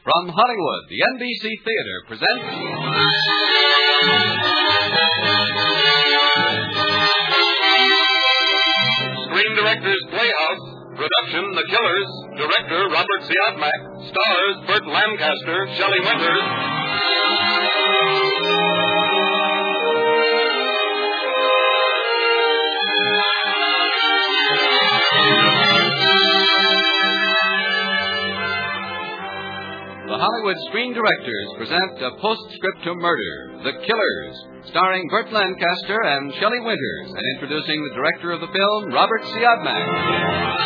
From Hollywood, the NBC Theater presents... Screen Directors Playhouse. Production, The Killers. Director, Robert Siodmak. Stars, Burt Lancaster, Shelley Winters. The Hollywood Screen Directors present a postscript to Murder, The Killers, starring Burt Lancaster and Shelley Winters, and introducing the director of the film, Robert Siodmak.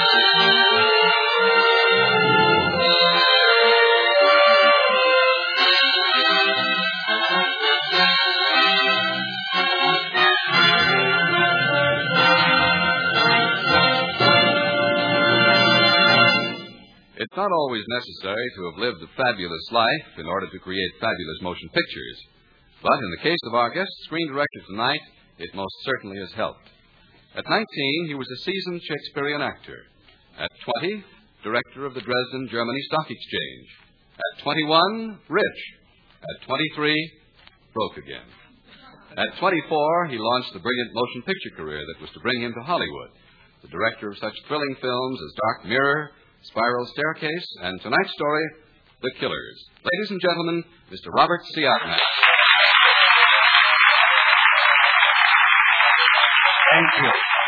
It's not always necessary to have lived a fabulous life in order to create fabulous motion pictures. But in the case of our guest screen director tonight, it most certainly has helped. At 19, he was a seasoned Shakespearean actor. At 20, director of the Dresden, Germany Stock Exchange. At 21, rich. At 23, broke again. At 24, he launched the brilliant motion picture career that was to bring him to Hollywood. The director of such thrilling films as Dark Mirror, Spiral Staircase, and tonight's story, The Killers. Ladies and gentlemen, Mr. Robert Siodmak. Thank you.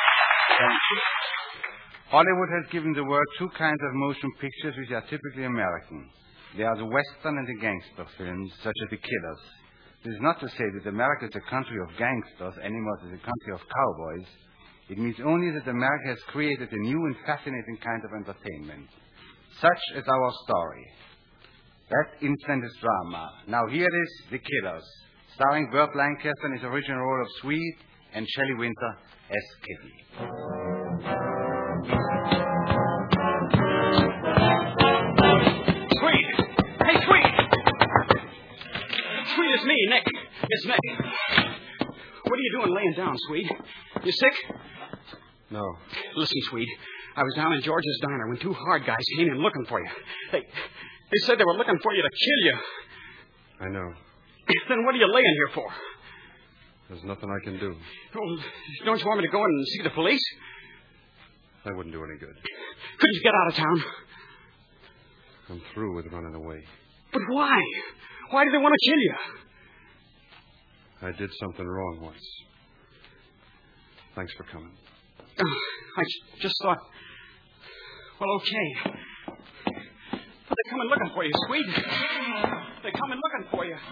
Hollywood has given the world two kinds of motion pictures which are typically American. They are the Western and the gangster films, such as The Killers. This is not to say that America is a country of gangsters any more than a country of cowboys. It means only that America has created a new and fascinating kind of entertainment, such as our story. That instant is drama. Now here it is, The Killers, starring Burt Lancaster in his original role of Swede and Shelley Winter as Kitty. Swede! Hey, Swede! Swede, it's me, Nick. It's Nick. What are you doing laying down, Swede? You sick? No. Listen, Swede, I was down in George's diner when two hard guys came in looking for you. They said they were looking for you to kill you. I know. Then what are you laying here for? There's nothing I can do. Well, don't you want me to go and see the police? That wouldn't do any good. Couldn't you get out of town? I'm through with running away. But why? Why do they want to kill you? I did something wrong once. Thanks for coming. I just thought... Well, okay. But they're coming looking for you, Swede. They're coming looking for you.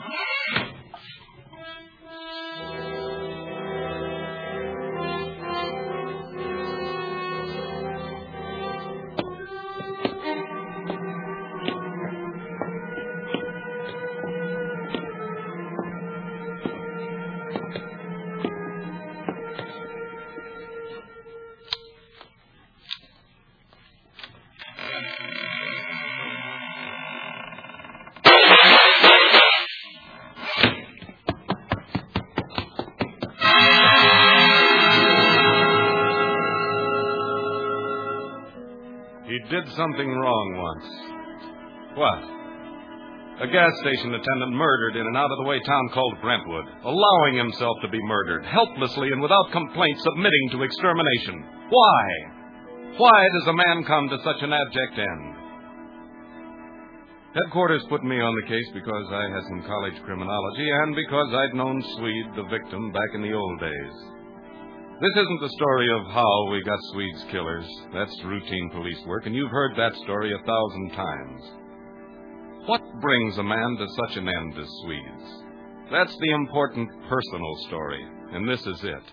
He did something wrong once. What? A gas station attendant murdered in an out-of-the-way town called Brentwood, allowing himself to be murdered, helplessly and without complaint, submitting to extermination. Why? Why does a man come to such an abject end? Headquarters put me on the case because I had some college criminology and because I'd known Swede, the victim, back in the old days. This isn't the story of how we got Swede's killers. That's routine police work, and you've heard that story 1,000 times. What brings a man to such an end as Swede's? That's the important personal story, and this is it.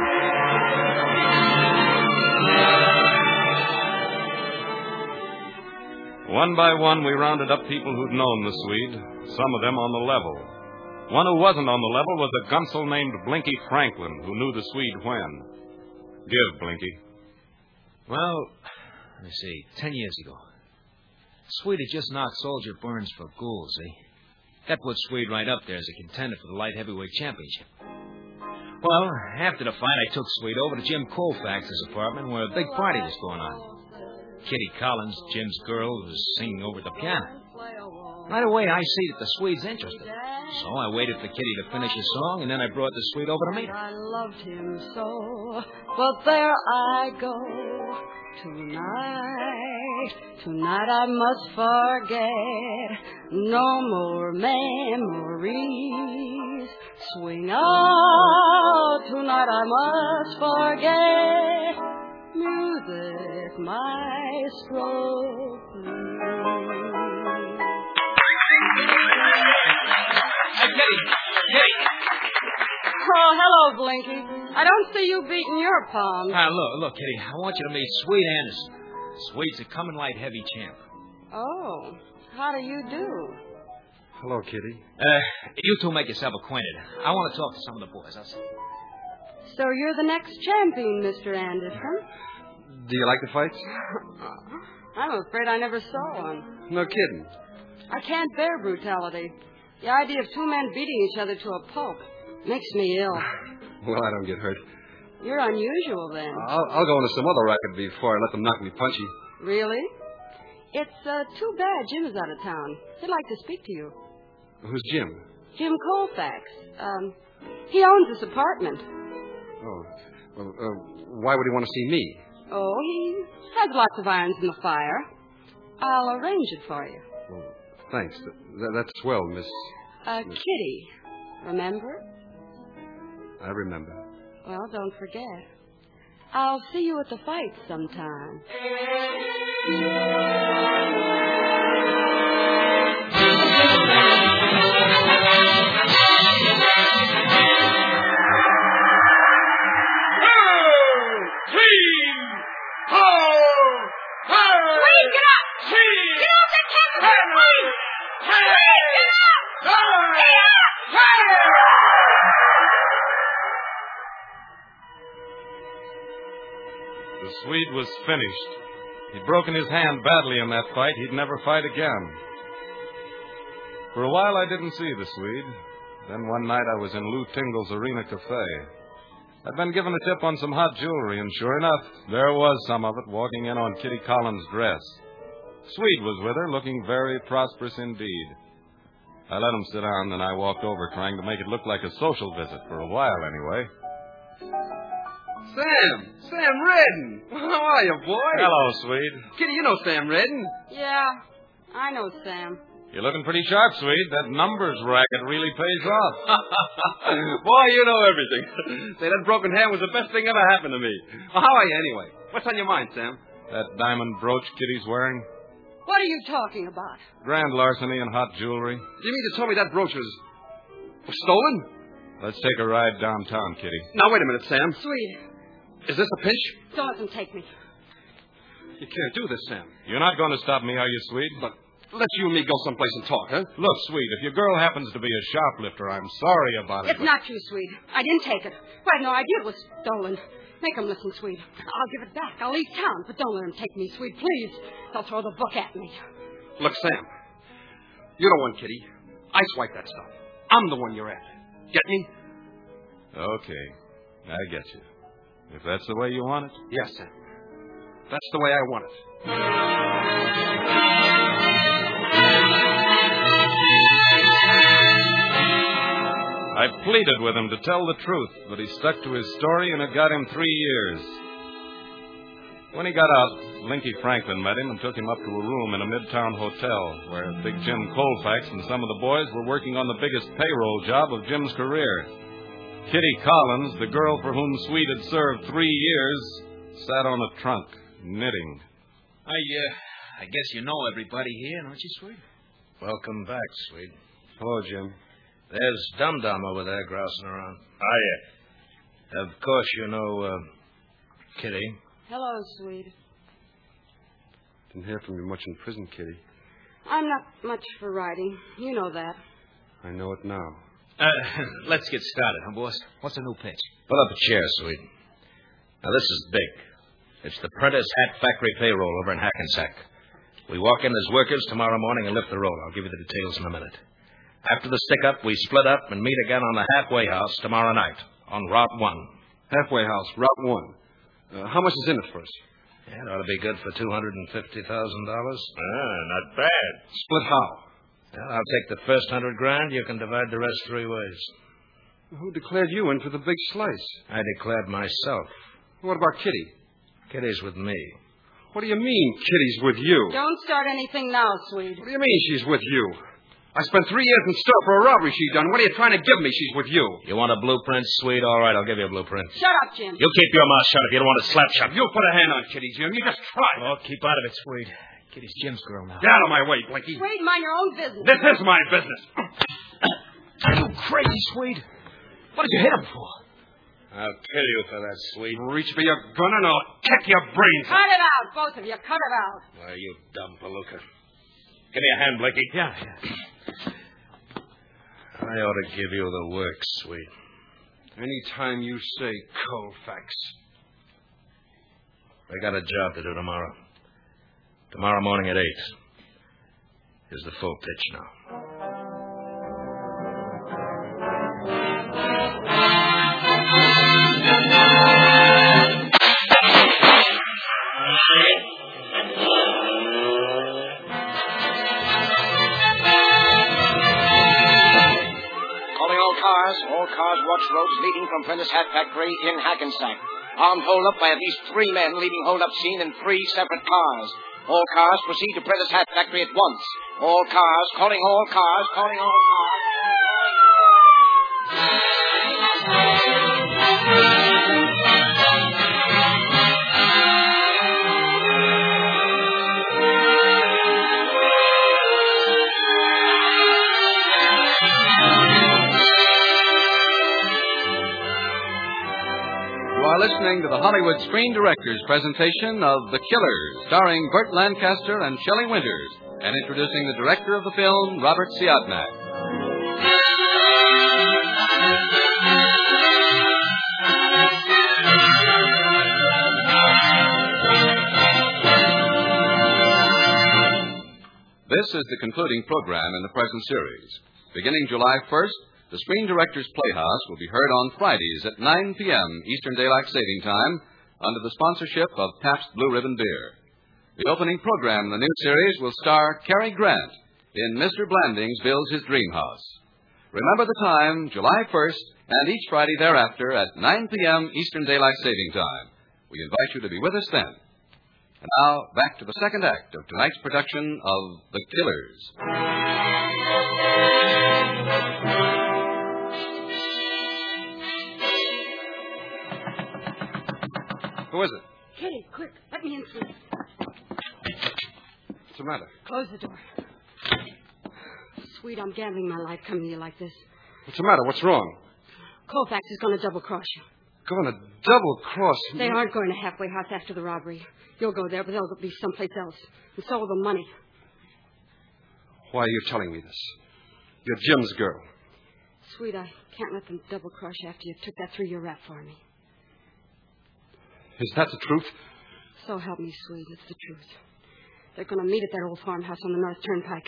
One by one, we rounded up people who'd known the Swede, some of them on the level. One who wasn't on the level was a gunsel named Blinky Franklin, who knew the Swede when. Give, Blinky. Well, let me see, 10 years ago. Swede had just knocked Soldier Burns for Gould, see? That put Swede right up there as a contender for the light heavyweight championship. Well, after the fight, I took Swede over to Jim Colfax's apartment where a big party was going on. Kitty Collins, Jim's girl, was singing over the piano. Right away, I see that the Swede's interested. So I waited for Kitty to finish his song, and then I brought the Swede over to meet her. I loved him so, but there I go. Tonight I must forget. No more memories. Swing out, tonight I must forget. Music, maestro, Hey, Kitty! Oh, hello, Blinky. I don't see you beating your palm. Look, Kitty, I want you to meet Swede Anderson. Swede's a coming light heavy champ. Oh, how do you do? Hello, Kitty. You two make yourself acquainted. I want to talk to some of the boys. I'll see. So you're the next champion, Mr. Anderson? Do you like the fights? I'm afraid I never saw one. No kidding. I can't bear brutality. The idea of two men beating each other to a pulp makes me ill. Well, I don't get hurt. You're unusual, then. I'll go into some other racket before I let them knock me punchy. Really? It's too bad Jim is out of town. He'd like to speak to you. Who's Jim? Jim Colfax. He owns this apartment. Oh. Well, why would he want to see me? Oh, he has lots of irons in the fire. I'll arrange it for you. Well, thanks. That's swell, Miss... Kitty. Remember? I remember. Well, don't forget. I'll see you at the fight sometime. The Swede was finished. He'd broken his hand badly in that fight. He'd never fight again. For a while, I didn't see the Swede. Then one night, I was in Lou Tingle's Arena Cafe. I'd been given a tip on some hot jewelry, and sure enough, there was some of it walking in on Kitty Collins' dress. Swede was with her, looking very prosperous indeed. I let him sit down, then I walked over, trying to make it look like a social visit, for a while anyway. Sam Redden. How are you, boy? Hello, Swede. Kitty, you know Sam Redden. Yeah, I know Sam. You're looking pretty sharp, Swede. That numbers racket really pays off. Boy, you know everything. Say, that broken hand was the best thing ever happened to me. Well, how are you anyway? What's on your mind, Sam? That diamond brooch Kitty's wearing? What are you talking about? Grand larceny and hot jewelry. Do you mean to tell me that brooch was stolen? Let's take a ride downtown, Kitty. Now, wait a minute, Sam. Sweet. Is this a pinch? Don't let them take me. You can't do this, Sam. You're not going to stop me, are you, Swede? But let's you and me go someplace and talk, huh? Look, Swede, if your girl happens to be a shoplifter, I'm sorry about it. It's not you, Sweet. I didn't take it. I had no idea it was stolen. Make them listen, Sweet. I'll give it back. I'll leave town, but don't let them take me, Sweet. Please. They'll throw the book at me. Look, Sam. You're the one, Kitty. I swipe that stuff. I'm the one you're at. Get me? Okay. I get you. If that's the way you want it. Yes, Sam. That's the way I want it. I pleaded with him to tell the truth, but he stuck to his story, and it got him 3 years. When he got out, Linky Franklin met him and took him up to a room in a midtown hotel where Big Jim Colfax and some of the boys were working on the biggest payroll job of Jim's career. Kitty Collins, the girl for whom Swede had served 3 years, sat on a trunk, knitting. I guess you know everybody here, don't you, Swede? Welcome back, Swede. Hello, Jim. There's Dum-Dum over there grousing around. Oh, yeah. Of course, you know Kitty. Hello, Sweet. Didn't hear from you much in prison, Kitty. I'm not much for writing. You know that. I know it now. Let's get started, huh, boss? What's the new pitch? Pull up a chair, Swede. Now, this is big. It's the Prentice Hat Factory payroll over in Hackensack. We walk in as workers tomorrow morning and lift the roll. I'll give you the details in a minute. After the stick-up, we split up and meet again on the halfway house tomorrow night on Route 1. Halfway house, Route 1. How much is in it for us? Yeah, it ought to be good for $250,000. Not bad. Split how? Well, I'll take the first $100,000. You can divide the rest 3 ways. Who declared you in for the big slice? I declared myself. What about Kitty? Kitty's with me. What do you mean, Kitty's with you? Don't start anything now, Swede. What do you mean she's with you? I spent 3 years in store for a robbery she done. What are you trying to give me? She's with you. You want a blueprint, Swede? All right, I'll give you a blueprint. Shut up, Jim. You keep your mouth shut if you don't want to slap shot. You put a hand on Kitty, Jim. You just try. Oh, keep out of it, Swede. Kitty's Jim's girl now. Get out of my way, Blinky. Swede, mind your own business. This is my business. Are you crazy, Swede? What did you hit him for? I'll kill you for that, Swede. Reach for your gun and I'll kick your brains out. Cut it out, both of you. Cut it out. Why, you dumb palooka. Give me a hand, Blakey. Yeah. I ought to give you the works, Swede. Anytime you say Colfax. I got a job to do tomorrow. Tomorrow morning at 8. Here's the full pitch now. All cars watch roads leading from Prentice Hat Factory in Hackensack. Armed hold-up by at least 3 men leaving hold-up scene in 3 separate cars. All cars proceed to Prentice Hat Factory at once. All cars, calling all cars, calling all cars. You are listening to the Hollywood Screen Directors presentation of The Killers, starring Burt Lancaster and Shelley Winters, and introducing the director of the film, Robert Siodmak. This is the concluding program in the present series. Beginning July 1st, the Screen Directors Playhouse will be heard on Fridays at 9 p.m. Eastern Daylight Saving Time under the sponsorship of Pabst Blue Ribbon Beer. The opening program in the new series will star Cary Grant in Mr. Blanding's Builds His Dream House. Remember the time, July 1st, and each Friday thereafter at 9 p.m. Eastern Daylight Saving Time. We invite you to be with us then. And now, back to the second act of tonight's production of The Killers. Who is it? Kitty, quick. Let me in, Swede. What's the matter? Close the door. Swede, I'm gambling my life coming to you like this. What's the matter? What's wrong? Colfax is going to double-cross you. Going to double-cross me? They aren't going to Halfway House after the robbery. You'll go there, but they'll be someplace else. And so will the money. Why are you telling me this? You're Jim's girl. Swede, I can't let them double-cross you after you took that 3-year rap for me. Is that the truth? So help me, Swede. It's the truth. They're going to meet at that old farmhouse on the North Turnpike.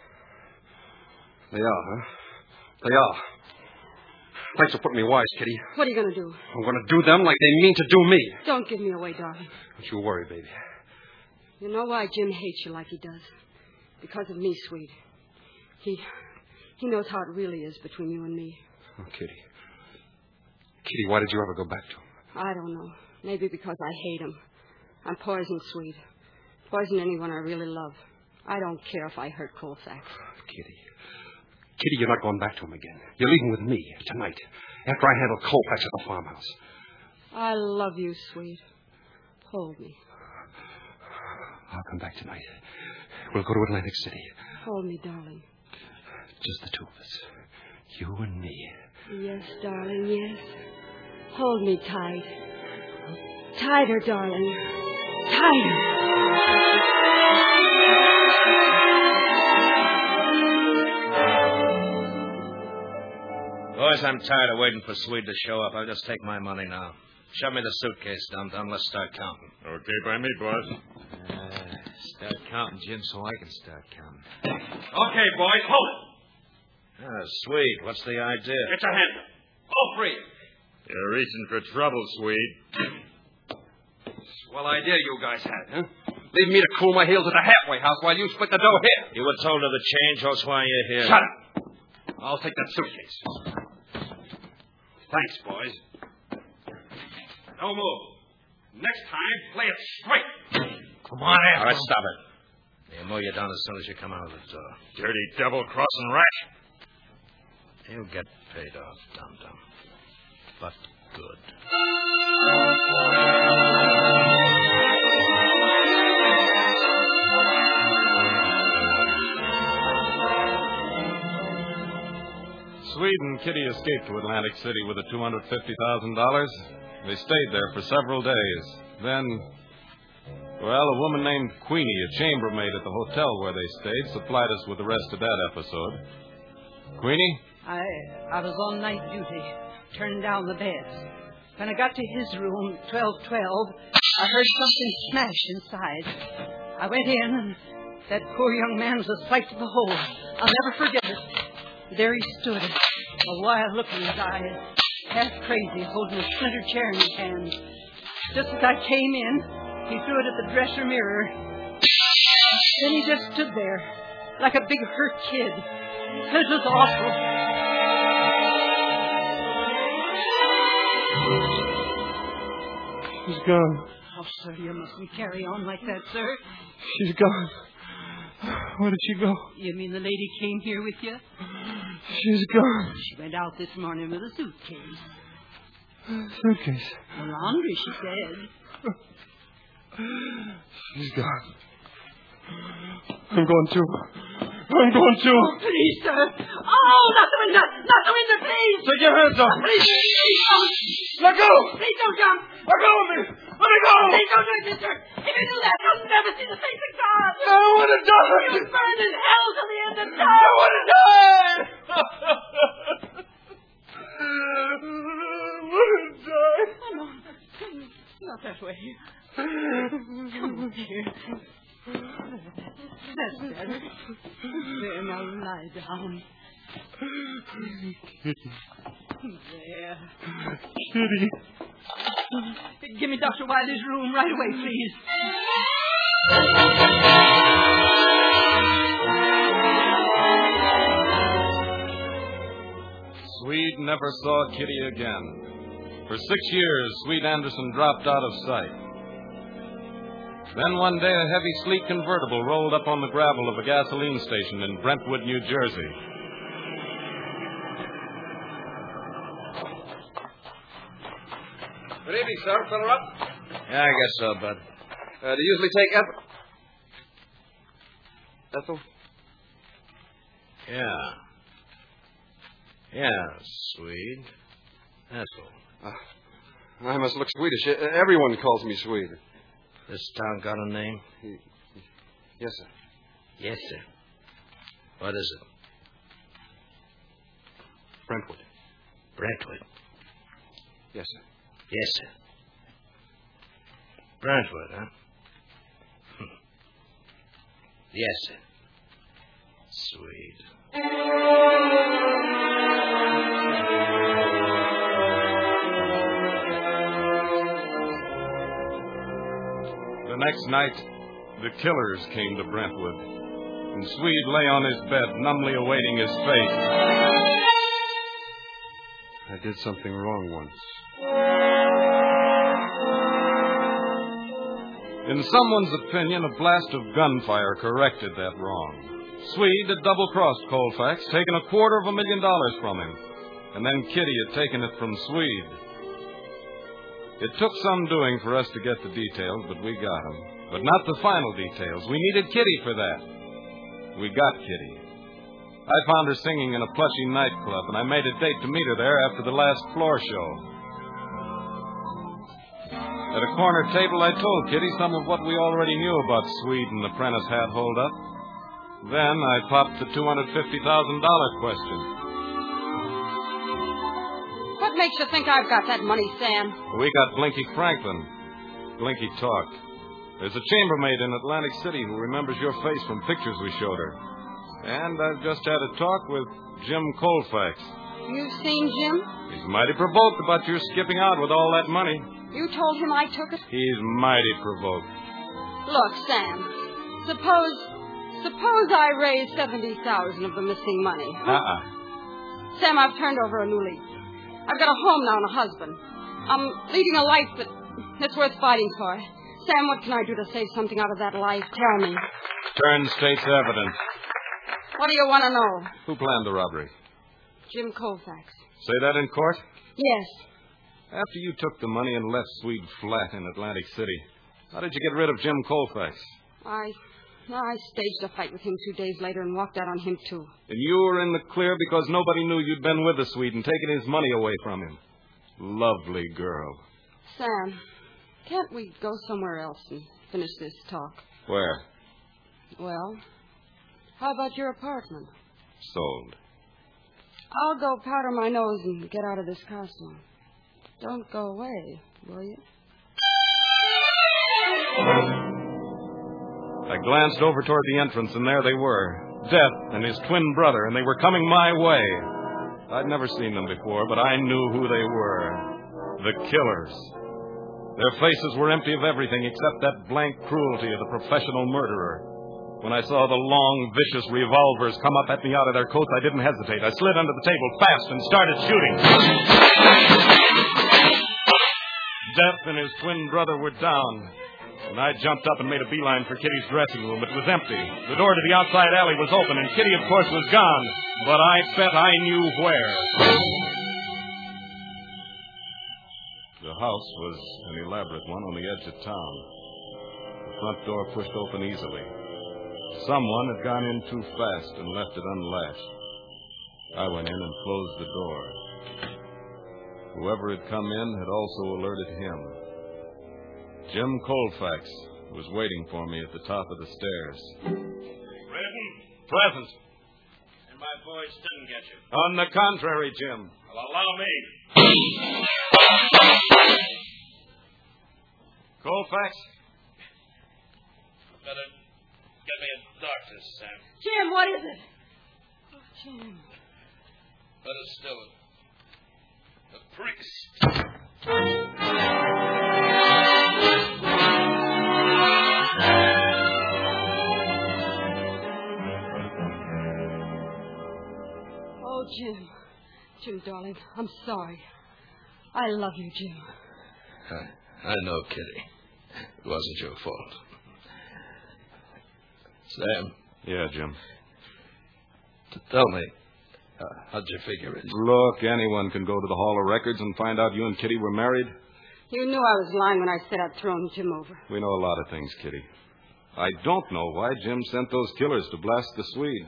They are, huh? They are. Thanks for putting me wise, Kitty. What are you going to do? I'm going to do them like they mean to do me. Don't give me away, darling. Don't you worry, baby. You know why Jim hates you like he does? Because of me, Swede. He knows how it really is between you and me. Oh, Kitty. Kitty, why did you ever go back to him? I don't know. Maybe because I hate him. I'm poison, Swede. Poison anyone I really love. I don't care if I hurt Colfax. Kitty. Kitty, you're not going back to him again. You're leaving with me tonight, after I handle Colfax at the farmhouse. I love you, Swede. Hold me. I'll come back tonight. We'll go to Atlantic City. Hold me, darling. Just the two of us. You and me. Yes, darling, yes. Hold me tight. Tighter, darling. Tighter. Boys, I'm tired of waiting for Swede to show up. I'll just take my money now. Shove me the suitcase downtown. Let's start counting. Okay by me, boss. Start counting, Jim, so I can start counting. Okay, boys, hold it. Swede, what's the idea? Get your hands up. All three. You're reaching for trouble, Swede. Swell idea you guys had, huh? leaving me to cool my heels at the halfway house while you split the dough here. You were told of the change, that's why you're here. Shut up. I'll take that suitcase. Thanks, boys. No move. Next time, play it straight. Come on, All right, stop it. They'll mow you down as soon as you come out of the door. Dirty double-crossing rat. You'll get paid off, dum-dum. But good. Swede and Kitty escaped to Atlantic City with the $250,000. They stayed there for several days. Then, a woman named Queenie, a chambermaid at the hotel where they stayed, supplied us with the rest of that episode. Queenie? I was on night duty, turning down the beds. When I got to his room, 1212, I heard something smash inside. I went in, and that poor young man was asleep to the hole. I'll never forget it. There he stood, a wild look in his eyes, half crazy, holding a splintered chair in his hand. Just as I came in, he threw it at the dresser mirror. Then he just stood there, like a big hurt kid. It was awful. She's gone. Oh, sir, you mustn't carry on like that, sir. She's gone. Where did she go? You mean the lady came here with you? She's gone. She went out this morning with a suitcase. Suitcase? The laundry, she said. She's gone. I'm going too. I'm going too. Oh, please, sir. Oh, not the window. Not the window, please. Take your hands off. Please don't. Let go. Please don't jump. Let go of me. Let me go. Please don't do it, mister. If you do that, you'll never see the face of God. I don't want to die. You'll burn in hell till the end of time. I want to die. I want to die. Oh, no. Not that way. Come on, dear. That's better. There, now lie down. There. Kitty. Give me Dr. Wiley's room right away, please. Swede never saw Kitty again. For 6 years, Swede Anderson dropped out of sight. Then one day, a heavy, sleek convertible rolled up on the gravel of a gasoline station in Brentwood, New Jersey. Good evening, sir. Fill her up? Yeah, I guess so, bud. Do you usually take Ethel? Yeah, Swede. Ethel. I must look Swedish. Everyone calls me Swede. This town got a name? Yes, sir. Yes, sir. What is it? Brentwood. Brentwood? Yes, sir. Yes, sir. Brentwood, huh? Yes, sir. Sweet. The next night, the killers came to Brentwood, and Swede lay on his bed, numbly awaiting his fate. I did something wrong once. In someone's opinion, a blast of gunfire corrected that wrong. Swede had double-crossed Colfax, taken $250,000 from him, and then Kitty had taken it from Swede. It took some doing for us to get the details, but we got them. But not the final details. We needed Kitty for that. We got Kitty. I found her singing in a plushy nightclub, and I made a date to meet her there after the last floor show. At a corner table, I told Kitty some of what we already knew about Swede and the Prentice Hat holdup. Then I popped the $250,000 question. What makes you think I've got that money, Sam? We got Blinky Franklin. Blinky talked. There's a chambermaid in Atlantic City who remembers your face from pictures we showed her. And I've just had a talk with Jim Colfax. You've seen Jim? He's mighty provoked about your skipping out with all that money. You told him I took it? He's mighty provoked. Look, Sam, suppose I raise 70,000 of the missing money. Sam, I've turned over a new leaf. I've got a home now and a husband. I'm leading a life that's worth fighting for. Sam, what can I do to save something out of that life? Tell me. Turn state's evidence. What do you want to know? Who planned the robbery? Jim Colfax. Say that in court? Yes. After you took the money and left Swede flat in Atlantic City, how did you get rid of Jim Colfax? I staged a fight with him 2 days later and walked out on him, too. And you were in the clear because nobody knew you'd been with the Swede and taken his money away from him. Lovely girl. Sam, can't we go somewhere else and finish this talk? Where? Well, how about your apartment? Sold. I'll go powder my nose and get out of this costume. Don't go away, will you? I glanced over toward the entrance, and there they were, Death and his twin brother, and they were coming my way. I'd never seen them before, but I knew who they were. The killers. Their faces were empty of everything except that blank cruelty of the professional murderer. When I saw the long, vicious revolvers come up at me out of their coats, I didn't hesitate. I slid under the table fast and started shooting. Death and his twin brother were down, and I jumped up and made a beeline for Kitty's dressing room. It was empty. The door to the outside alley was open, and Kitty, of course, was gone. But I bet I knew where. The house was an elaborate one on the edge of town. The front door pushed open easily. Someone had gone in too fast and left it unlatched. I went in and closed the door. Whoever had come in had also alerted him. Jim Colfax was waiting for me at the top of the stairs. Reardon? Present. And my voice didn't get you. On the contrary, Jim. Well, allow me. Colfax? Better get me a doctor, Sam. Jim, what is it? Oh, Jim. Better still, a priest. Oh, Jim. Jim, darling, I'm sorry. I love you, Jim. I know, Kitty. It wasn't your fault. Sam. Yeah, Jim. Tell me, how'd you figure it? Look, anyone can go to the Hall of Records and find out you and Kitty were married. You knew I was lying when I said I'd thrown Jim over. We know a lot of things, Kitty. I don't know why Jim sent those killers to blast the Swede.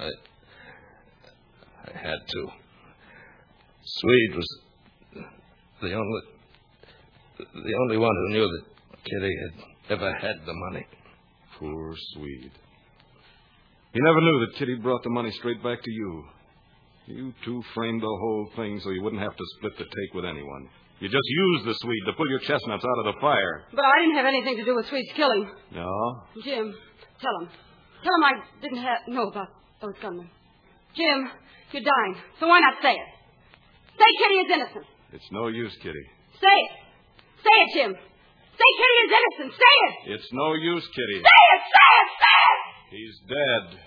I had to. Swede was the only one who knew that Kitty had ever had the money. Poor Swede. He never knew that Kitty brought the money straight back to you. You two framed the whole thing so you wouldn't have to split the take with anyone. You just used the Swede to pull your chestnuts out of the fire. But I didn't have anything to do with Swede's killing. No? Jim, tell him. Tell him I didn't know about those gunmen. Jim, you're dying, so why not say it? Say Kitty is innocent. It's no use, Kitty. Say it. Say it, Jim. Say Kitty is innocent. Say it. It's no use, Kitty. Say it, say it, say it. He's dead.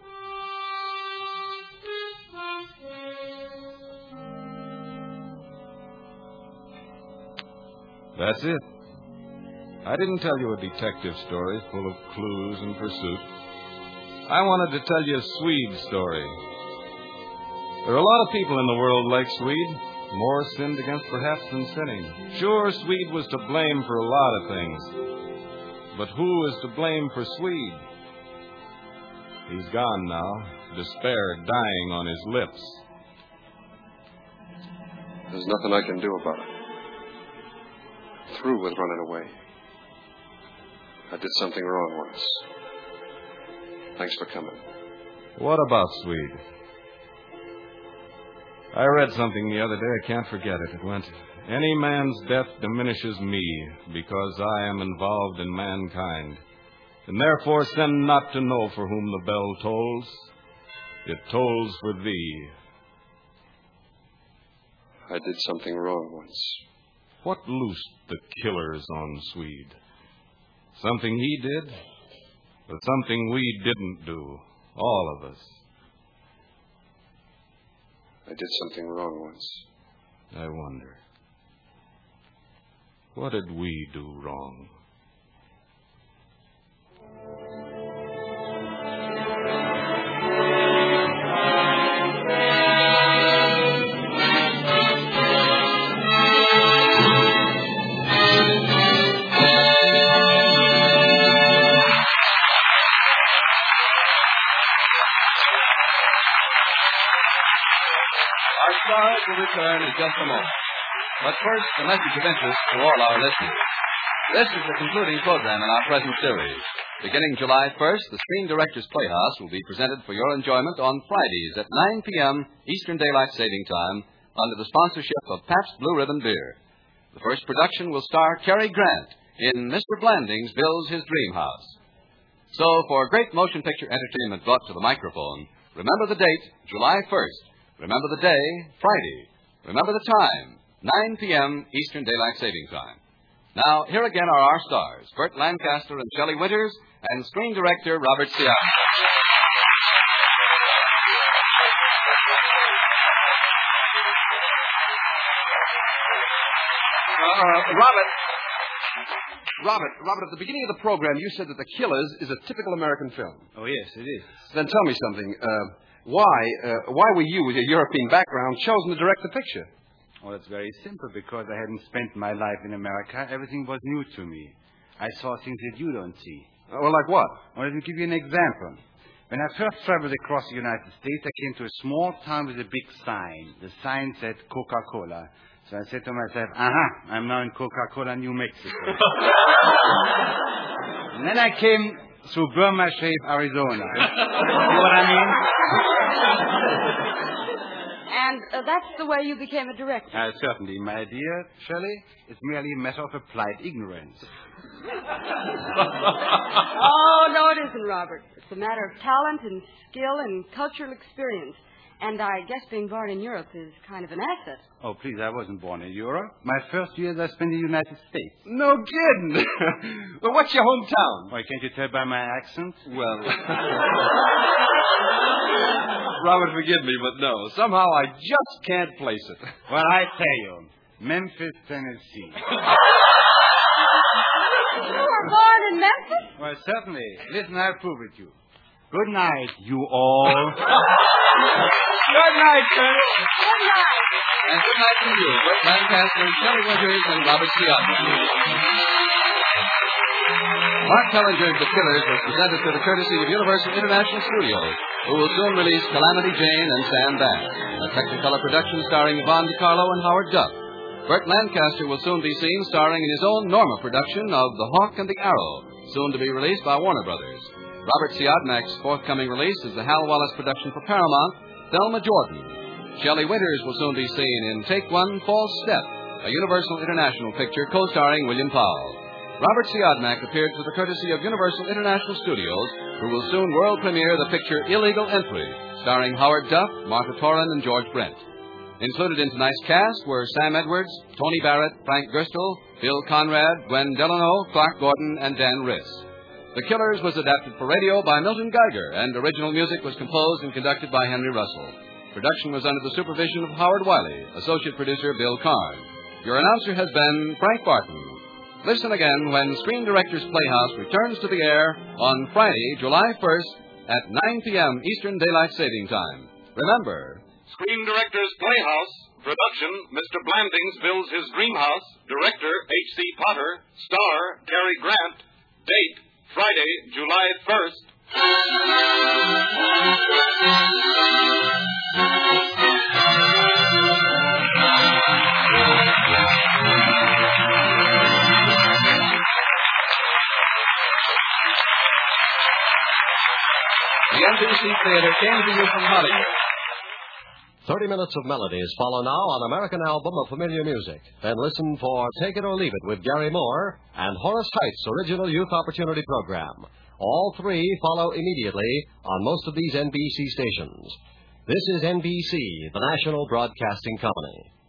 That's it. I didn't tell you a detective story full of clues and pursuit. I wanted to tell you a Swede story. There are a lot of people in the world like Swede, more sinned against perhaps than sinning. Sure, Swede was to blame for a lot of things. But who is to blame for Swede? He's gone now, despair dying on his lips. There's nothing I can do about it. Through with running away. I did something wrong once. Thanks for coming. What about Swede? I read something the other day. I can't forget it. It went, any man's death diminishes me because I am involved in mankind. And therefore send not to know for whom the bell tolls. It tolls for thee. I did something wrong once. What loosed the killers on Swede? Something he did, but something we didn't do, all of us. I did something wrong once. I wonder. What did we do wrong? Our stars will return in just a moment. But first, a message of interest to all our listeners. This is the concluding program in our present series. Beginning July 1st, the Screen Directors Playhouse will be presented for your enjoyment on Fridays at 9 p.m. Eastern Daylight Saving Time under the sponsorship of Pabst Blue Ribbon Beer. The first production will star Cary Grant in Mr. Blanding's Builds His Dream House. So, for great motion picture entertainment brought to the microphone, remember the date, July 1st. Remember the day, Friday. Remember the time, 9 p.m. Eastern Daylight Saving Time. Now, here again are our stars, Burt Lancaster and Shelley Winters, and screen director Robert Siodmak. Robert, at the beginning of the program, you said that The Killers is a typical American film. Oh, yes, it is. Then tell me something. Why were you, with your European background, chosen to direct the picture? Well, it's very simple. Because I hadn't spent my life in America, everything was new to me. I saw things that you don't see. Well, like what? Well, let me give you an example. When I first traveled across the United States, I came to a small town with a big sign. The sign said Coca-Cola. So I said to myself, I'm now in Coca-Cola, New Mexico. And then I came through Burma Shave, Arizona. You know what I mean? And that's the way you became a director. Certainly, my dear Shelley. It's merely a matter of applied ignorance. Oh, no, it isn't, Robert. It's a matter of talent and skill and cultural experience. And I guess being born in Europe is kind of an asset. Oh, please, I wasn't born in Europe. My first years I spent in the United States. No kidding. Well, what's your hometown? Why, can't you tell by my accent? Well, Robert, forgive me, but no. Somehow I just can't place it. Well, I tell you, Memphis, Tennessee. You were born in Memphis? Well, certainly. Listen, I'll prove it to you. Good night, you all. Good night, Colonel. Good night. And good night to you, Burt Lancaster, Shelley Winters, and Robert Siodmak. Mark Tellinger's The Killers was presented to the courtesy of Universal International Studios, who will soon release Calamity Jane and Sam Banks, a Technicolor production starring Yvonne DiCarlo and Howard Duff. Burt Lancaster will soon be seen starring in his own Norma production of The Hawk and the Arrow, soon to be released by Warner Brothers. Robert Siodmak's forthcoming release is the Hal Wallace production for Paramount, Thelma Jordan. Shelley Winters will soon be seen in Take One, False Step, a Universal International picture co-starring William Powell. Robert Siodmak appeared through the courtesy of Universal International Studios, who will soon world premiere the picture Illegal Entry, starring Howard Duff, Martha Torrin, and George Brent. Included in tonight's cast were Sam Edwards, Tony Barrett, Frank Gerstle, Bill Conrad, Gwen Delano, Clark Gordon, and Dan Riss. The Killers was adapted for radio by Milton Geiger, and original music was composed and conducted by Henry Russell. Production was under the supervision of Howard Wiley, associate producer Bill Karn. Your announcer has been Frank Barton. Listen again when Screen Directors Playhouse returns to the air on Friday, July 1st at 9 p.m. Eastern Daylight Saving Time. Remember, Screen Directors Playhouse. Production, Mr. Blandings Builds His Dream House. Director, H.C. Potter. Star, Cary Grant. Date, Friday, July 1st. the NBC Theater came to you from Hollywood. 30 minutes of melodies follow now on American Album of Familiar Music. Then listen for Take It or Leave It with Gary Moore and Horace Height's original Youth Opportunity Program. All three follow immediately on most of these NBC stations. This is NBC, the national broadcasting company.